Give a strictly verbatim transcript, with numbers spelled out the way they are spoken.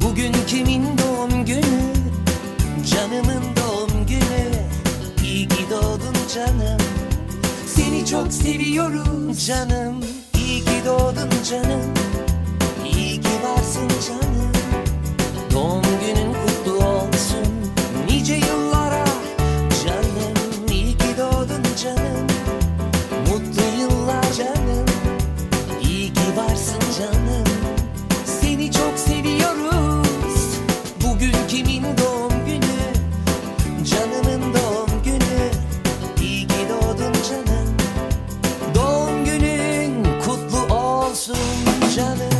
Bugün kimin doğum günü? Canımın doğum günü. İyi ki doğdun canım. Seni çok seviyorum canım. İyi ki doğdun canım. İyi ki varsın canım. Doğum günün kutlu olsun nice yıllara canım. İyi ki doğdun canım. Mutlu yıllar canım. İyi ki varsın canım. Seni çok seviyoruz. Bugün kimin doğum günü? Canımın doğum günü. İyi ki doğdun canım. Doğum günün kutlu olsun canım.